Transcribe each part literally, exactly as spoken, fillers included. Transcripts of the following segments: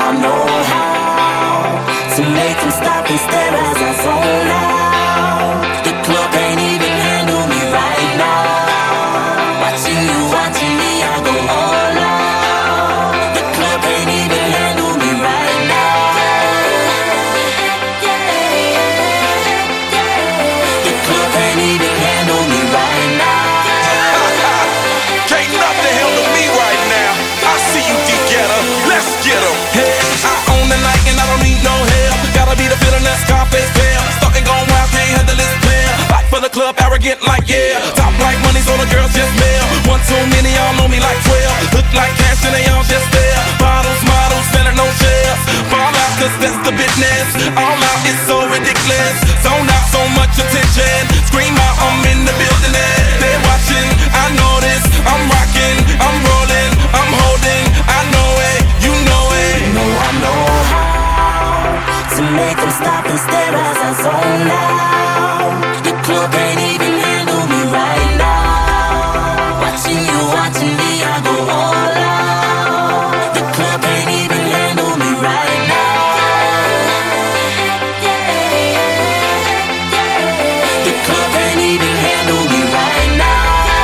I know how to make them stop and stare as I zone out. The club can't even handle me right now. Watching you, watching me, I go all out. The club can't even handle me right now. Yeah, yeah, yeah. The club can't even handle me right now. Can't nothing handle me right now. I see you, D-Getter. Let's get 'em. Hey, I own the night and I don't need no help. Gotta be the feeling that Scarface feel. Stuck and gone wild, can't handle this player. Back for the club, arrogant like yeah. Top like money, so the girls just mail. One too many, y'all know me like twelve. Look like cash and they all just there. Bottles, models, selling no shares. Fall out, cause that's the business. All out is so ridiculous. Zone out, so much attention. Scream out, I'm in the building and they're watching. I know this, I'm rocking, I'm rolling, I'm holding. I know it, you know it. You know I know how to make them stop and stare as I zone out. The club can't even handle me right now. Watching you, watching me, I go all out. The club can't even handle me right now. Yeah, yeah, yeah. The club can't even handle me right now.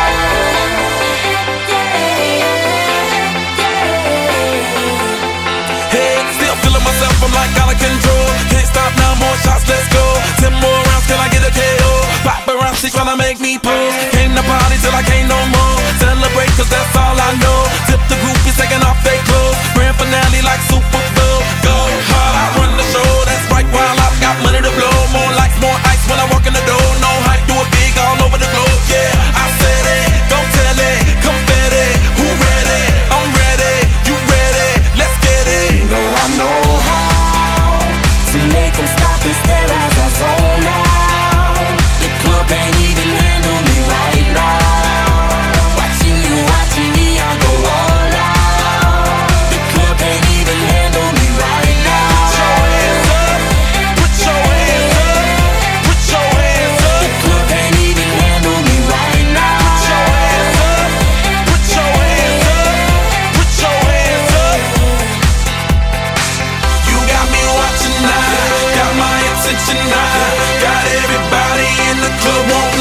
Hey, still feeling myself, I'm like out of control. Can't stop now, more shots, let's go. Ten more rounds, can I get a K O? Pop around, she tryna make me pose. Came to party till I can't no more. Celebrate, cause that's all I know. Tip the groupies taking off their clothes. Grand finale like Super Bowl. Go hard, I run the show. That's right, while I've got money to blow. More lights, more ice when I walk in the door. No hype, do it big all over the globe. Yeah, I said it, don't tell it. Confetti, who ready? I'm ready, you ready? Let's get it. You know I know how to make them stop and stare as I zone out. The club can't even handle me right now. Watching you, watching me, I go all out. The club can't even handle me right now. Put your hands up, put your hands up, The club can't even handle me right now. put your hands up, put your hands up, put your hands up. You got me watching now, got my attention now, got everybody in the club wanting